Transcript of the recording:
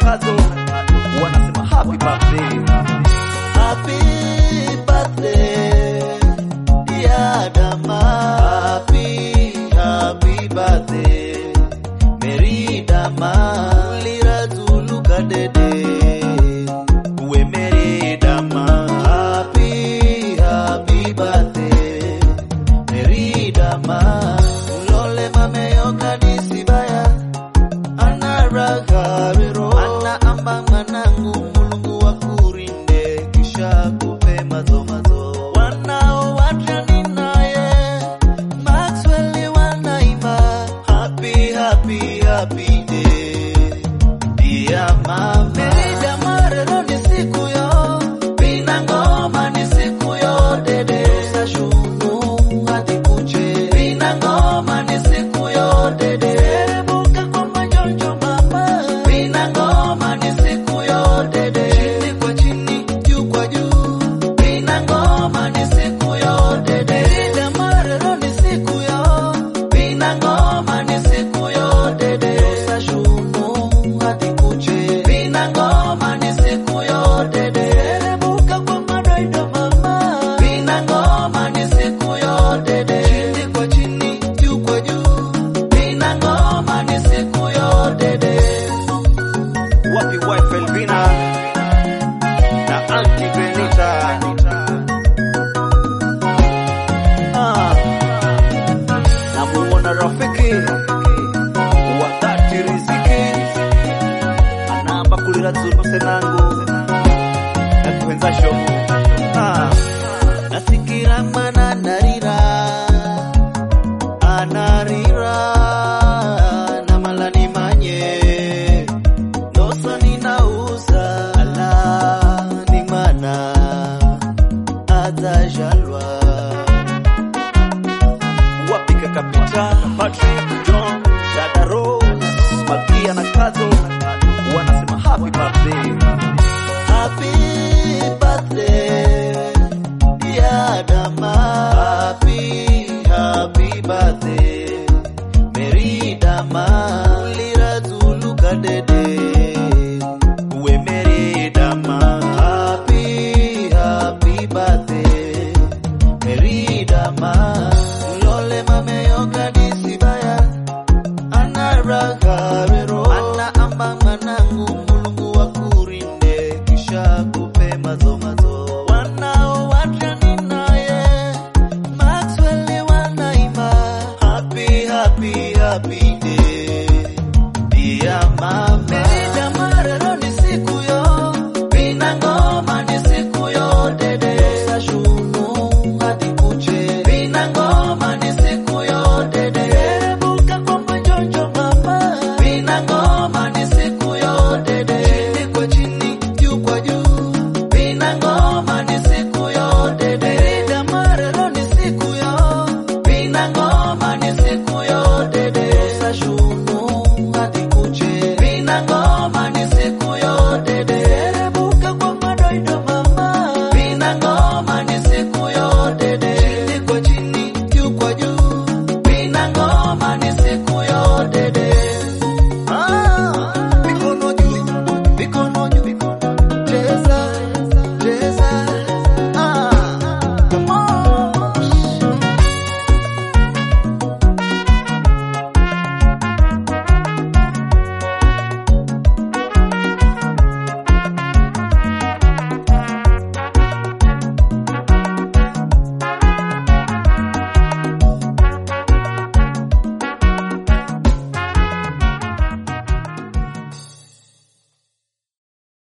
Kazo wanasema happy birthday. Happy birthday, dear Dama. Happy birthday, Mary Dama. Lira tuluka dede, we Mary Dama. Happy birthday, Mary Dama. Lole mame yoka disibaya, anaraga vero. Ana amba manangu mulungu wakurinde, kisha kupe mazo mazo. Wanao watani naye, Maxwell wanaima. Happy day, dear mama. Mary Dama rero ni siku yo, pina ngoma ni siku yo dede. Sa shunu hadi kuche, pina ngoma ni siku yo dede. Buka kwa manjonjo mama, pina ngoma ni siku yo dede. Chini kwa chini, juu kwa juu, pina ngoma ni siku yo dede. Mary Dama rero ni siku yo, pina ngoma ni siku yo dede. Sa shunu hadi kuche, pina ngoma ni siku yo dede. Buka kwa madoido mama, pina ngoma ni siku yo dede. Chini kwa chini, juu kwa juu, pina ngoma ni siku yo dede. Wapi wife Elvina na Auntie Benita. Namuona rafiki wa dhati Riziki, anamba kulira zulu senangu na kuenza shomu. Nasikira mana narira, anarira na malani manye. Dosa ninauza, ala ni mana atajalwa. Wapi kaka Peter, Patrick, John, Dada Rose, Magia na Kazo wanasema happy birthday. Happy birthday, dear Dama. Happy birthday, Mary Dama. Lira tuluka dede, we Mary Dama. Happy birthday, Mary Dama. Lole mame yoka disibaya, anaraga vero. Ana amba manangu